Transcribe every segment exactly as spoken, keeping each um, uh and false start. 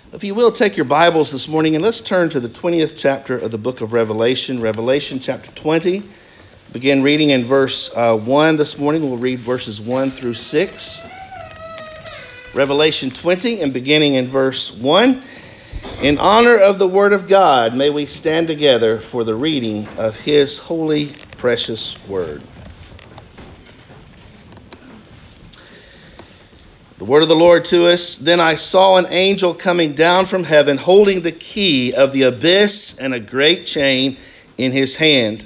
If you will, take your Bibles this morning and let's turn to the twentieth chapter of the book of Revelation. Revelation chapter twenty. Begin reading in verse uh, one this morning. We'll read verses one through six. Revelation twenty and beginning in verse one. In honor of the word of God, may we stand together for the reading of his holy, precious word. The word of the Lord to us. Then I saw an angel coming down from heaven, holding the key of the abyss and a great chain in his hand.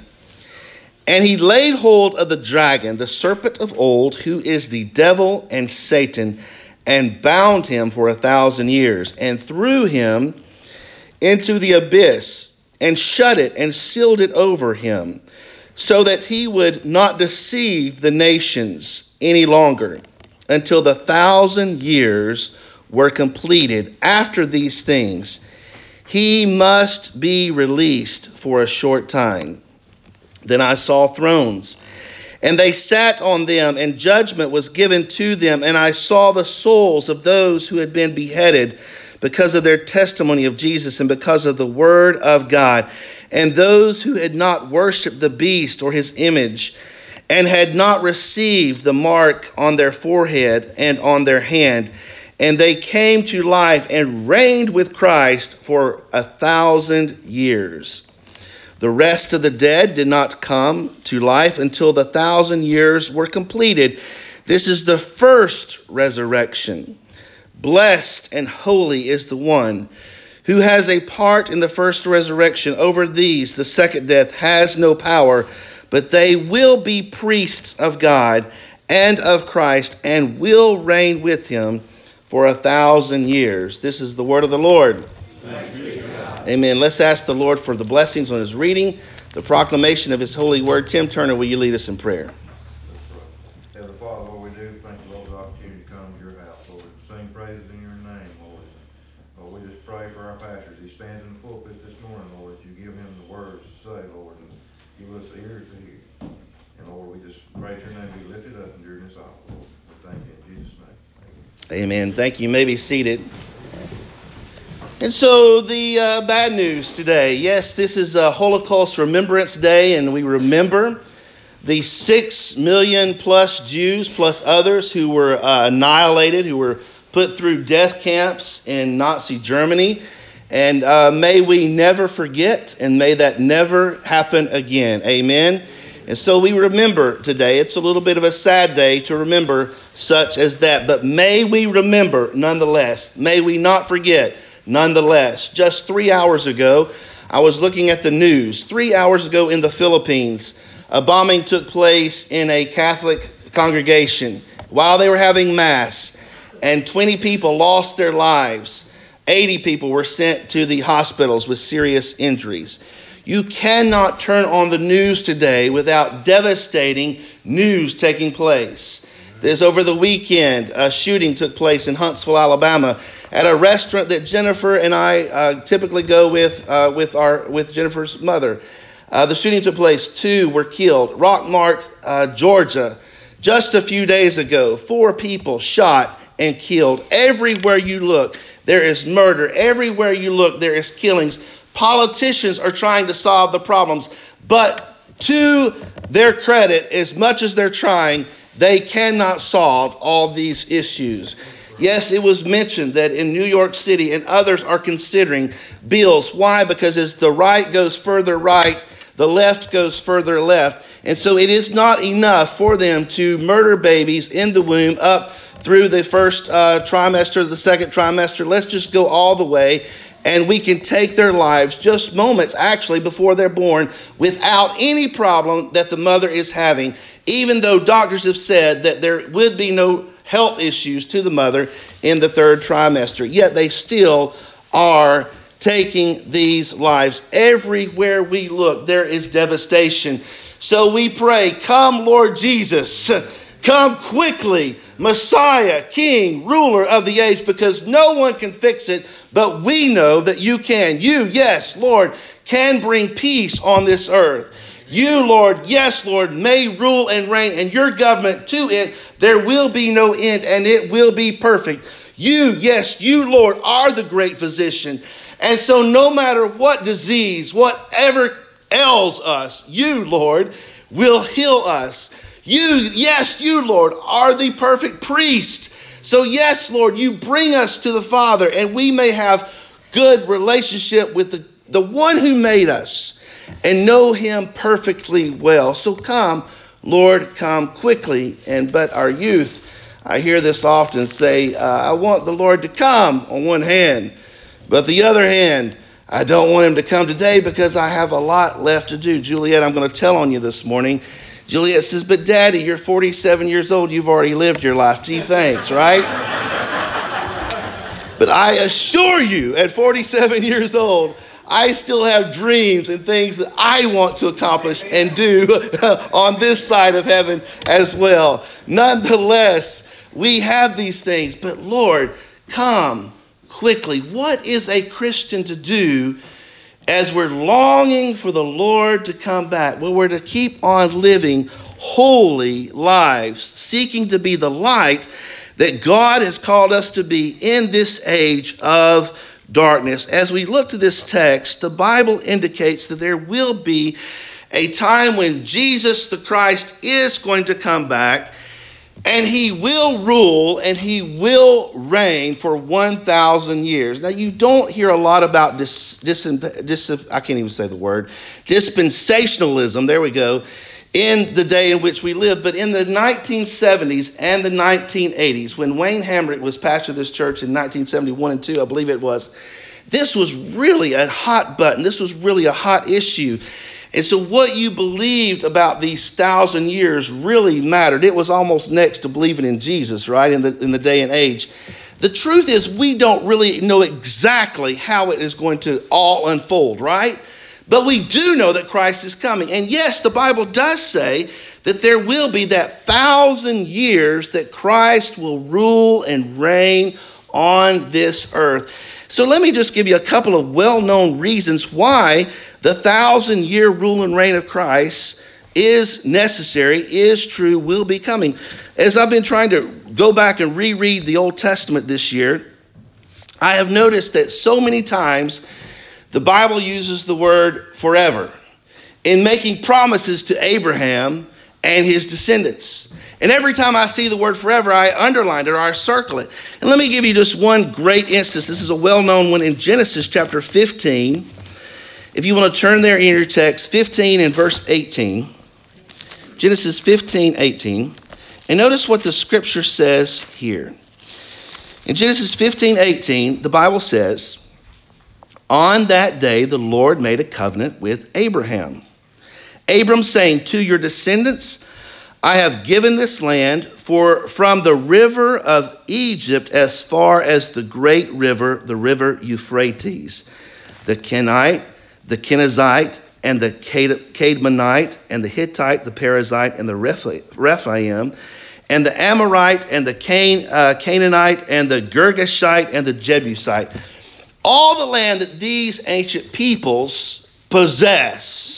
And he laid hold of the dragon, the serpent of old, who is the devil and Satan, and bound him for a thousand years, and threw him into the abyss, and shut it, and sealed it over him, so that he would not deceive the nations any longer, until the thousand years were completed. After these things, he must be released for a short time. Then I saw thrones, and they sat on them, and judgment was given to them. And I saw the souls of those who had been beheaded because of their testimony of Jesus and because of the word of God, and those who had not worshipped the beast or his image, and had not received the mark on their forehead and on their hand. And they came to life and reigned with Christ for a thousand years. The rest of the dead did not come to life until the thousand years were completed. This is the first resurrection. Blessed and holy is the one who has a part in the first resurrection. Over these, the second death has no power, but they will be priests of God and of Christ, and will reign with him for a thousand years. This is the word of the Lord. Thanks be to God. Amen. Let's ask the Lord for the blessings on his reading, the proclamation of his holy word. Tim Turner, will you lead us in prayer? Heavenly Father, Lord, we do thank you, Lord, for the opportunity to come to your house, Lord, to sing praises in your name, Lord. Lord, we just pray for our pastor as he stands in the pulpit this morning, Lord, that you give him the words to say, Lord, and give us ears to hear. And Lord, we just pray that your name be lifted up during this hour, Lord. We thank you in Jesus' name. Amen. Amen. Thank you. You may be seated. And so the uh, bad news today. Yes, this is a Holocaust Remembrance Day, and we remember the six million plus Jews plus others who were uh, annihilated, who were put through death camps in Nazi Germany. And uh, may we never forget, and may that never happen again. Amen. And so we remember today. It's a little bit of a sad day to remember such as that. But may we remember nonetheless. May we not forget nonetheless. Just three hours ago, I was looking at the news. Three hours ago in the Philippines, a bombing took place in a Catholic congregation while they were having Mass. And twenty people lost their lives. eighty people were sent to the hospitals with serious injuries. You cannot turn on the news today without devastating news taking place. This over the weekend, a shooting took place in Huntsville, Alabama, at a restaurant that Jennifer and I uh, typically go with uh, with our with Jennifer's mother. Uh, the shooting took place. Two were killed. Rockmart, uh, Georgia, just a few days ago, four people shot and killed. Everywhere you look, there is murder. Everywhere you look, there is killings. Politicians are trying to solve the problems, but to their credit, as much as they're trying, they cannot solve all these issues. Yes, it was mentioned that in New York City and others are considering bills. Why? Because as the right goes further right, the left goes further left. And so it is not enough for them to murder babies in the womb up through the first uh, trimester, the second trimester. Let's just go all the way. And we can take their lives just moments actually before they're born without any problem that the mother is having, even though doctors have said that there would be no health issues to the mother in the third trimester. Yet they still are taking these lives. Everywhere we look, there is devastation. So we pray, come Lord Jesus, come quickly, Messiah, King, ruler of the age, because no one can fix it, but we know that you can. You, yes, Lord, can bring peace on this earth. You, Lord, yes, Lord, may rule and reign, and your government to it, there will be no end, and it will be perfect. You, yes, you, Lord, are the great physician. And so no matter what disease, whatever ails us, you, Lord, will heal us. You, yes, you, Lord, are the perfect priest. So yes, Lord, you bring us to the Father, and we may have good relationship with the, the one who made us and know him perfectly well. So come, Lord, come quickly. And but our youth, I hear this often say, uh, I want the Lord to come on one hand, but the other hand, I don't want him to come today because I have a lot left to do. Juliet, I'm going to tell on you this morning. Juliet says, but Daddy, you're forty-seven years old. You've already lived your life. Gee, thanks, right? But I assure you, at forty-seven years old, I still have dreams and things that I want to accomplish and do on this side of heaven as well. Nonetheless, we have these things. But Lord, come quickly. What is a Christian to do as we're longing for the Lord to come back? Well, we're to keep on living holy lives, seeking to be the light that God has called us to be in this age of darkness. As we look to this text, the Bible indicates that there will be a time when Jesus the Christ is going to come back, and he will rule and he will reign for one thousand years. Now, you don't hear a lot about dis, dis, dis, I can't even say the word, dispensationalism, there we go, in the day in which we live. But in the nineteen seventies and the nineteen eighties, when Wayne Hamrick was pastor of this church in nineteen seventy-one and two, I believe it was, this was really a hot button. This was really a hot issue. And so what you believed about these thousand years really mattered. It was almost next to believing in Jesus, right, in the in the day and age. The truth is, we don't really know exactly how it is going to all unfold, right? But we do know that Christ is coming. And yes, the Bible does say that there will be that thousand years that Christ will rule and reign on this earth. So let me just give you a couple of well-known reasons why the thousand-year rule and reign of Christ is necessary, is true, will be coming. As I've been trying to go back and reread the Old Testament this year, I have noticed that so many times the Bible uses the word forever in making promises to Abraham and his descendants. And every time I see the word forever, I underline it or I circle it. And let me give you just one great instance. This is a well-known one in Genesis chapter fifteen. If you want to turn there in your text, fifteen and verse eighteen. Genesis fifteen, eighteen. And notice what the scripture says here. In Genesis fifteen, eighteen, the Bible says, on that day the Lord made a covenant with Abraham. Abram saying, to your descendants I have given this land, for from the river of Egypt as far as the great river, the river Euphrates, the Kenite, the Kenizzite, and the Cadmonite, and the Hittite, the Perizzite, and the Rephaim, and the Amorite, and the Can, uh, Canaanite, and the Girgashite, and the Jebusite. All the land that these ancient peoples possess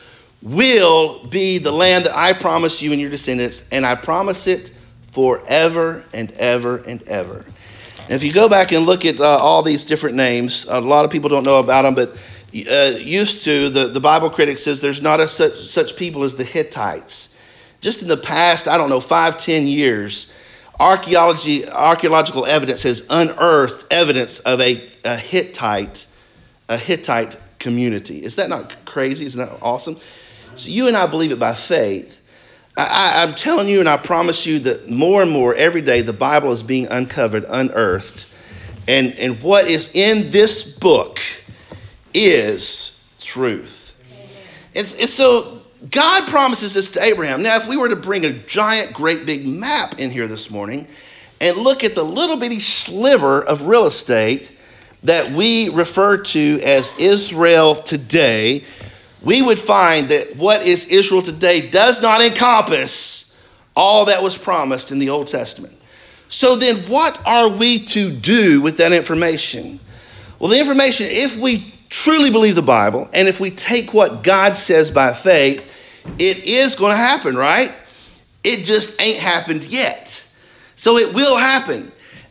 will be the land that I promise you and your descendants, and I promise it forever and ever and ever. And if you go back and look at uh, all these different names, a lot of people don't know about them, but uh, used to, the, the Bible critic says there's not a such, such people as the Hittites. Just in the past, I don't know, five, ten years, archaeology, archaeological evidence has unearthed evidence of a, a Hittite, a Hittite community. Is that not crazy? Isn't that awesome? So you and I believe it by faith. I, I, I'm telling you, and I promise you that more and more every day the Bible is being uncovered, unearthed. And, and what is in this book is truth. It's, it's so God promises this to Abraham. Now, if we were to bring a giant, great big map in here this morning and look at the little bitty sliver of real estate that we refer to as Israel today, we would find that what is Israel today does not encompass all that was promised in the Old Testament. So then what are we to do with that information? Well, the information, if we truly believe the Bible, and if we take what God says by faith, it is going to happen, right? It just ain't happened yet. So it will happen.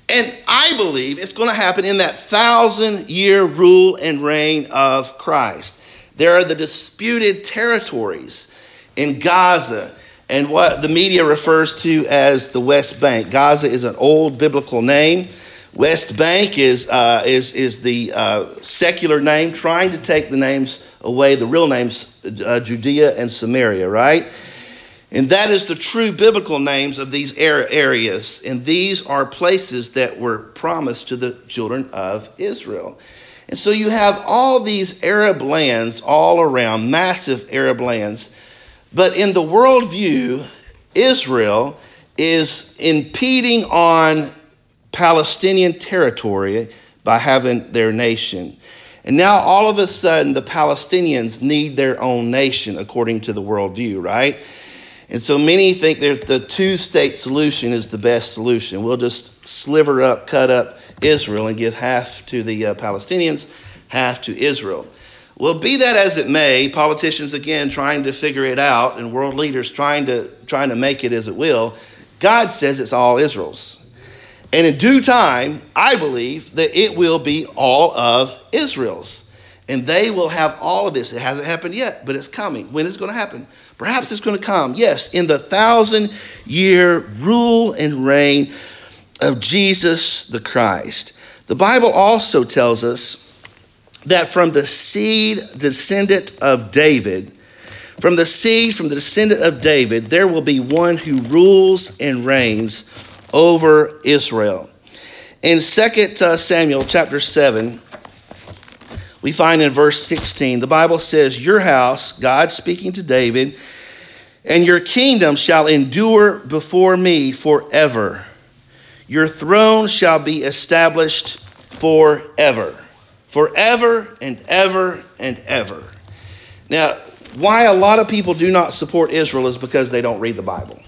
And I believe it's going to happen in that thousand-year rule and reign of Christ. There are the disputed territories in Gaza and what the media refers to as the West Bank. Gaza is an old biblical name. West Bank is uh, is is the uh, secular name, trying to take the names away, the real names, uh, Judea and Samaria, right? And that is the true biblical names of these areas. And these are places that were promised to the children of Israel. And so you have all these Arab lands all around, massive Arab lands. But in the worldview, Israel is impeding on Palestinian territory by having their nation. And now all of a sudden, the Palestinians need their own nation according to the worldview, right? And so many think that the two-state solution is the best solution. We'll just sliver up, cut up Israel and give half to the uh, Palestinians, half to Israel. Well, be that as it may, politicians again trying to figure it out and world leaders trying to trying to make it as it will, God says it's all Israel's. And in due time, I believe that it will be all of Israel's. And they will have all of this. It hasn't happened yet, but it's coming. When is it going to happen? Perhaps it's going to come, yes, in the thousand-year rule and reign of Jesus the Christ. The Bible also tells us that from the seed descendant of David, from the seed, from the descendant of David, there will be one who rules and reigns over Israel. In Second Samuel chapter seven, we find in verse sixteen, the Bible says, your house, God speaking to David, and your kingdom shall endure before me forever. Your throne shall be established forever. Forever and ever and ever. Now, why a lot of people do not support Israel is because they don't read the Bible.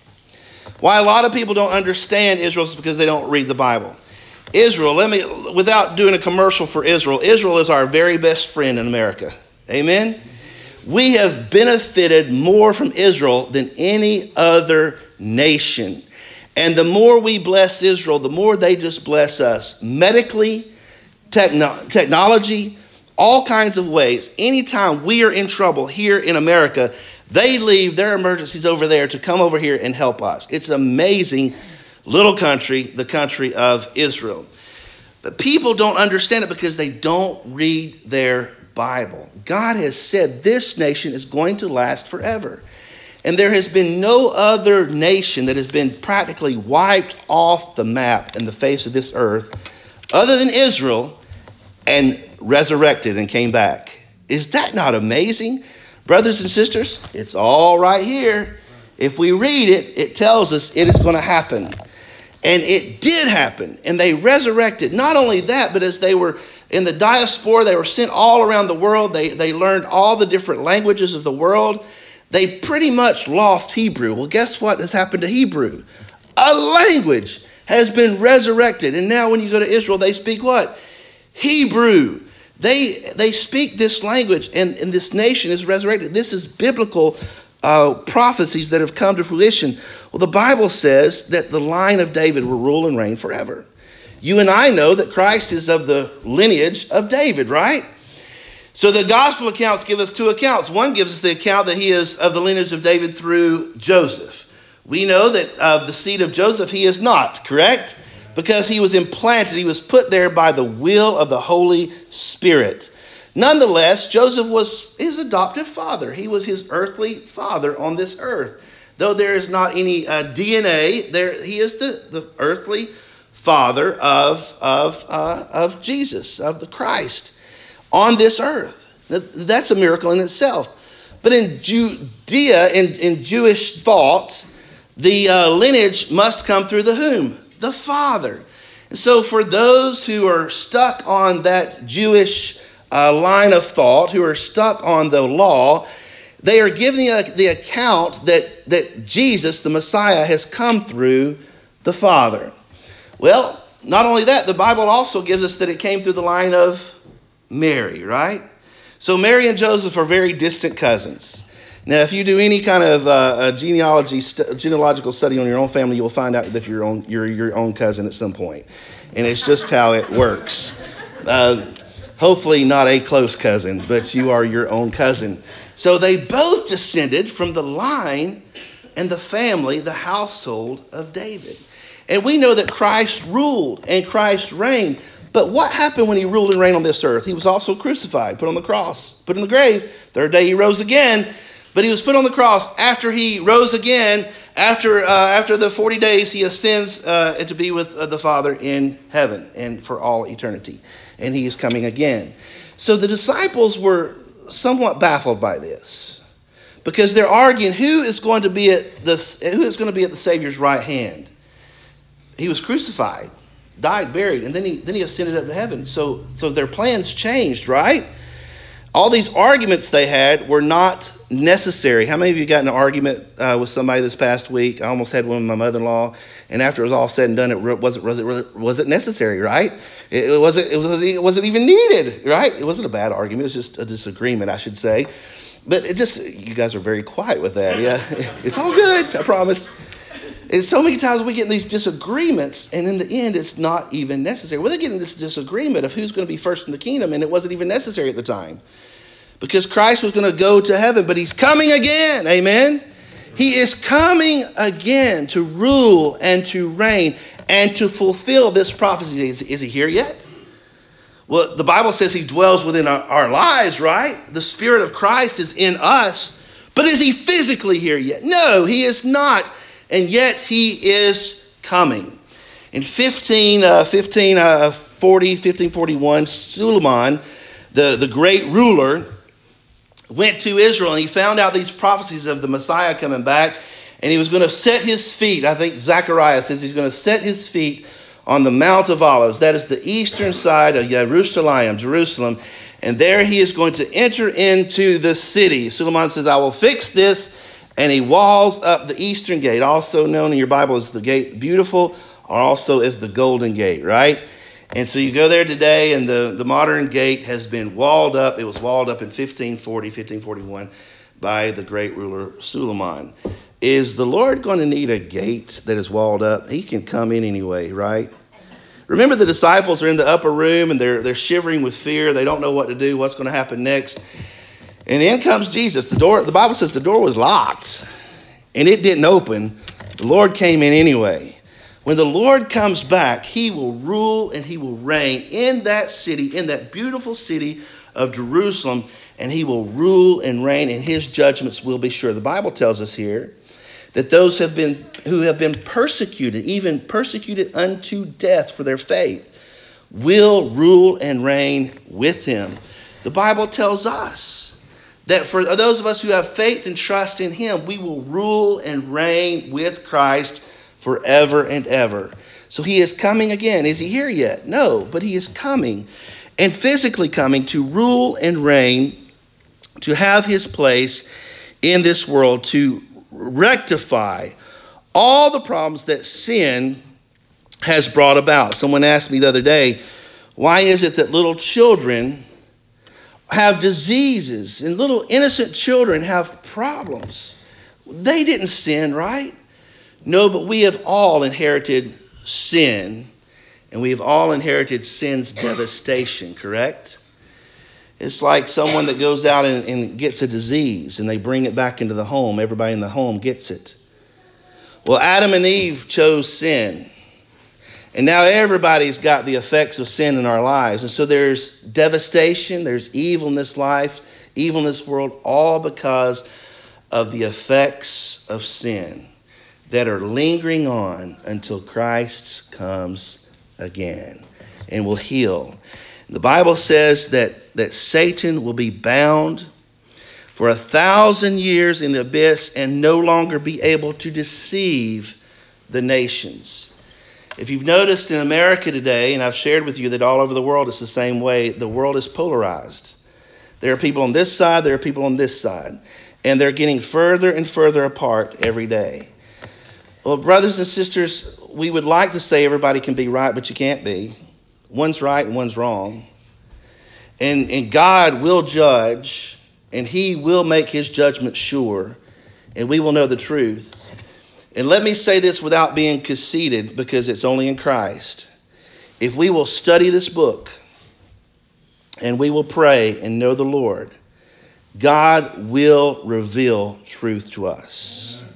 Why a lot of people don't understand Israel is because they don't read the Bible. Israel, let me, without doing a commercial for Israel, Israel is our very best friend in America. Amen? We have benefited more from Israel than any other nation. And the more we bless Israel, the more they just bless us. Medically, techno- technology, all kinds of ways. Anytime we are in trouble here in America, they leave their emergencies over there to come over here and help us. It's amazing. Little country, the country of Israel. But people don't understand it because they don't read their Bible. God has said this nation is going to last forever. And there has been no other nation that has been practically wiped off the map and the face of this earth other than Israel and resurrected and came back. Is that not amazing? Brothers and sisters, it's all right here. If we read it, it tells us it is going to happen. And it did happen. And they resurrected. Not only that, but as they were in the diaspora, they were sent all around the world. They, they learned all the different languages of the world. They pretty much lost Hebrew. Well, guess what has happened to Hebrew? A language has been resurrected. And now when you go to Israel, they speak what? Hebrew. They they speak this language, and, and this nation is resurrected. This is biblical uh, prophecies that have come to fruition. Well, the Bible says that the line of David will rule and reign forever. You and I know that Christ is of the lineage of David, right? So the gospel accounts give us two accounts. One gives us the account that he is of the lineage of David through Joseph. We know that of the seed of Joseph he is not, correct? Because he was implanted, he was put there by the will of the Holy Spirit. Nonetheless, Joseph was his adoptive father. He was his earthly father on this earth. Though there is not any uh, D N A, there he is the, the earthly father of, of, uh, of Jesus, of the Christ on this earth. That's a miracle in itself. But in Judea, in, in Jewish thought, the uh, lineage must come through the whom? The Father. And so for those who are stuck on that Jewish uh, line of thought, who are stuck on the law, they are giving the account that, that Jesus, the Messiah, has come through the Father. Well, not only that, the Bible also gives us that it came through the line of Mary, right? So Mary and Joseph are very distant cousins. Now, if you do any kind of uh, genealogy, st- genealogical study on your own family, you'll find out that you're, own, you're your own cousin at some point. And it's just how it works. Uh, hopefully not a close cousin, but you are your own cousin. So they both descended from the line and the family, the household of David. And we know that Christ ruled and Christ reigned. But what happened when he ruled and reigned on this earth? He was also crucified, put on the cross, put in the grave. Third day he rose again. But he was put on the cross after he rose again. After uh, after the forty days, he ascends uh, to be with uh, the Father in heaven and for all eternity. And he is coming again. So the disciples were somewhat baffled by this, because they're arguing who is going to be at the who is going to be at the Savior's right hand. He was crucified, died, buried, and then he then he ascended up to heaven. So so their plans changed, right? All these arguments they had were not necessary. How many of you got in an argument uh, with somebody this past week? I almost had one with my mother-in-law, and after it was all said and done, it wasn't was it was it necessary, right? It, it wasn't it was it wasn't even needed, right? It wasn't a bad argument. It was just a disagreement, I should say. But it just you guys are very quiet with that. Yeah, it's all good, I promise. And so many times we get in these disagreements, and in the end, it's not even necessary. Well, they're getting this disagreement of who's going to be first in the kingdom, and it wasn't even necessary at the time. Because Christ was going to go to heaven, but he's coming again. Amen? He is coming again to rule and to reign and to fulfill this prophecy. Is, is he here yet? Well, the Bible says he dwells within our, our lives, right? The Spirit of Christ is in us. But is he physically here yet? No, he is not. And yet he is coming. In fifteen, uh, fifteen forty, fifteen forty-one, Suleiman, the, the great ruler, went to Israel and he found out these prophecies of the Messiah coming back. And he was going to set his feet. I think Zechariah says he's going to set his feet on the Mount of Olives. That is the eastern side of Jerusalem, Jerusalem. And there he is going to enter into the city. Suleiman says, I will fix this. And he walls up the eastern gate, also known in your Bible as the Gate Beautiful, or also as the Golden Gate, right? And so you go there today, and the, the modern gate has been walled up. It was walled up in fifteen forty, fifteen forty-one by the great ruler Suleiman. Is the Lord going to need a gate that is walled up? He can come in anyway, right? Remember, the disciples are in the upper room, and they're they're shivering with fear. They don't know what to do, what's going to happen next. And in comes Jesus. The door, the Bible says the door was locked and it didn't open. The Lord came in anyway. When the Lord comes back, he will rule and he will reign in that city, in that beautiful city of Jerusalem, and he will rule and reign, and his judgments will be sure. The Bible tells us here that those have been who have been persecuted, even persecuted unto death for their faith, will rule and reign with him. The Bible tells us that for those of us who have faith and trust in him, we will rule and reign with Christ forever and ever. So he is coming again. Is he here yet? No, but he is coming, and physically coming to rule and reign, to have his place in this world, to rectify all the problems that sin has brought about. Someone asked me the other day, why is it that little children have diseases and little innocent children have problems? They didn't sin, right? No, but we have all inherited sin, and we have all inherited sin's devastation, correct? It's like someone that goes out and, and gets a disease and they bring it back into the home. Everybody in the home gets it. Well, Adam and Eve chose sin. And now everybody's got the effects of sin in our lives. And so there's devastation, there's evil in this life, evil in this world, all because of the effects of sin that are lingering on until Christ comes again and will heal. The Bible says that, that Satan will be bound for a thousand years in the abyss and no longer be able to deceive the nations. If you've noticed in America today, and I've shared with you that all over the world it's the same way, the world is polarized. There are people on this side, there are people on this side, and they're getting further and further apart every day. Well, brothers and sisters, we would like to say everybody can be right, but you can't be. One's right and one's wrong. And, and God will judge and he will make his judgment sure, and we will know the truth. And let me say this without being conceited, because it's only in Christ. If we will study this book and we will pray and know the Lord, God will reveal truth to us. Amen.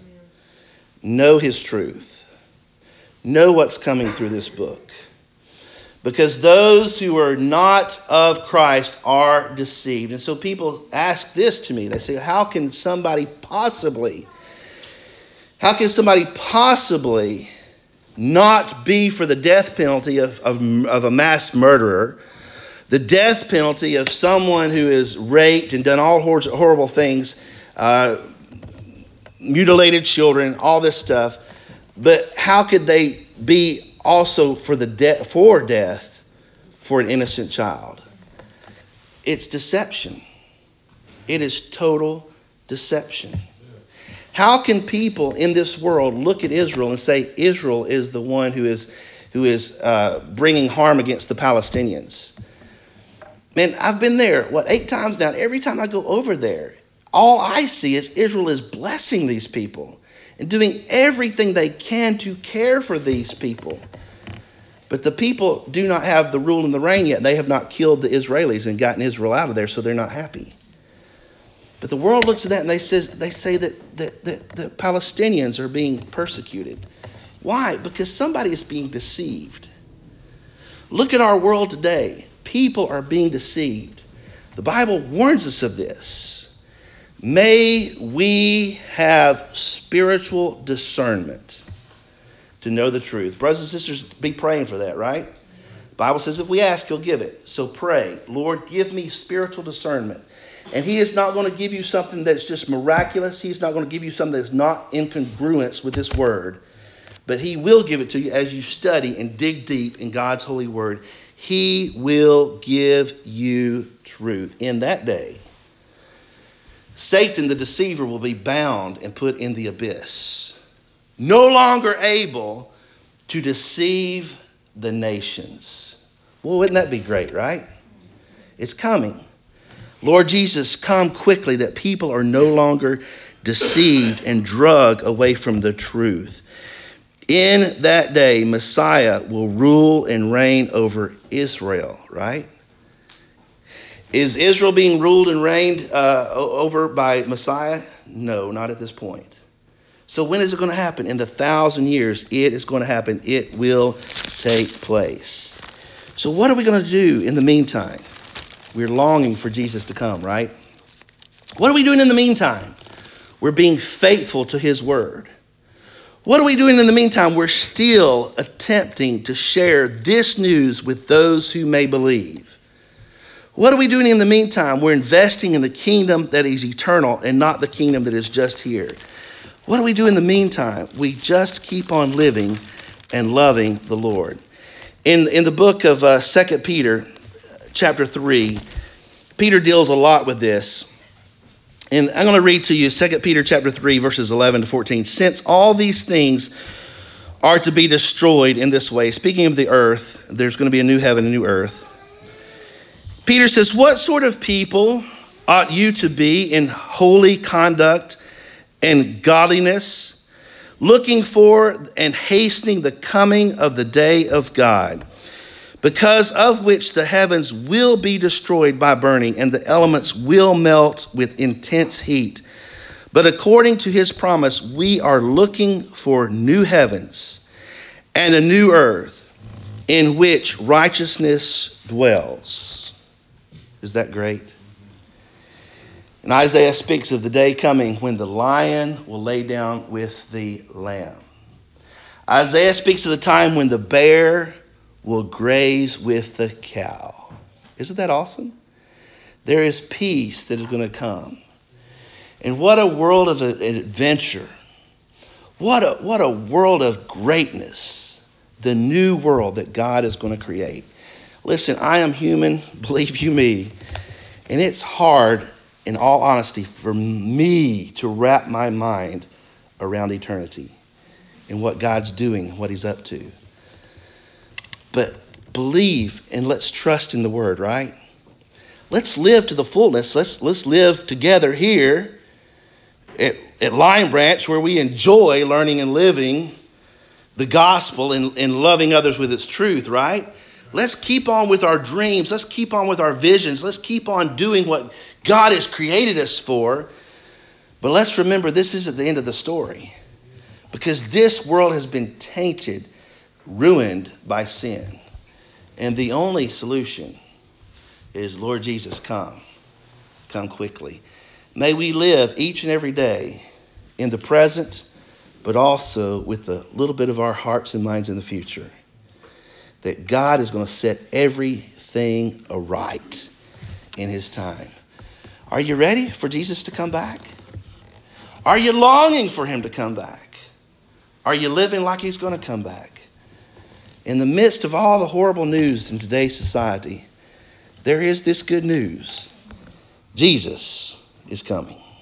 Know his truth. Know what's coming through this book. Because those who are not of Christ are deceived. And so people ask this to me. They say, how can somebody possibly, how can somebody possibly not be for the death penalty of, of, of a mass murderer, the death penalty of someone who is raped and done all horrible things, uh, mutilated children, all this stuff. But how could they be also for the de- for death for an innocent child? It's deception. It is total deception. How can people in this world look at Israel and say Israel is the one who is who is uh, bringing harm against the Palestinians? Man, I've been there, what, eight times now. Every time I go over there, all I see is Israel is blessing these people and doing everything they can to care for these people. But the people do not have the rule and the reign yet. They have not killed the Israelis and gotten Israel out of there, so they're not happy. But the world looks at that and they says they say that, that, that the Palestinians are being persecuted. Why? Because somebody is being deceived. Look at our world today. People are being deceived. The Bible warns us of this. May we have spiritual discernment to know the truth. Brothers and sisters, be praying for that, right? The Bible says if we ask, he'll give it. So pray, Lord, give me spiritual discernment. And he is not going to give you something that's just miraculous. He's not going to give you something that's not in congruence with this word. But he will give it to you as you study and dig deep in God's holy word. He will give you truth. In that day, Satan the deceiver will be bound and put in the abyss, no longer able to deceive the nations. Well, wouldn't that be great, right? It's coming. Lord Jesus, come quickly that people are no longer deceived and drugged away from the truth. In that day, Messiah will rule and reign over Israel, right? Is Israel being ruled and reigned uh, over by Messiah? No, not at this point. So when is it going to happen? In the thousand years, it is going to happen. It will take place. So what are we going to do in the meantime? We're longing for Jesus to come, right? What are we doing in the meantime? We're being faithful to his word. What are we doing in the meantime? We're still attempting to share this news with those who may believe. What are we doing in the meantime? We're investing in the kingdom that is eternal and not the kingdom that is just here. What do we do in the meantime? We just keep on living and loving the Lord. In, in the book of uh, Second Peter, chapter three, Peter deals a lot with this. And I'm going to read to you Second Peter chapter three, verses eleven to fourteen. Since all these things are to be destroyed in this way, speaking of the earth, there's going to be a new heaven and a new earth. Peter says, what sort of people ought you to be in holy conduct and godliness, looking for and hastening the coming of the day of God, because of which the heavens will be destroyed by burning, and the elements will melt with intense heat. But according to his promise, we are looking for new heavens and a new earth in which righteousness dwells. Is that great? And Isaiah speaks of the day coming when the lion will lay down with the lamb. Isaiah speaks of the time when the bear will graze with the cow. Isn't that awesome? There is peace that is going to come. And what a world of adventure. What a, what a world of greatness. The new world that God is going to create. Listen, I am human, believe you me. And it's hard, in all honesty, for me to wrap my mind around eternity and what God's doing, what he's up to. But believe and let's trust in the word, right? let's live to the fullness. Let's let's live together here at, at Lion Branch, where we enjoy learning and living the gospel and, and loving others with its truth, right? Let's keep on with our dreams. Let's keep on with our visions. Let's keep on doing what God has created us for. But let's remember, this isn't the end of the story, because this world has been tainted, ruined by sin. And the only solution is, Lord Jesus, come. Come quickly. May we live each and every day in the present, but also with a little bit of our hearts and minds in the future, that God is going to set everything aright in his time. Are you ready for Jesus to come back? Are you longing for him to come back? Are you living like he's going to come back? In the midst of all the horrible news in today's society, there is this good news. Jesus is coming.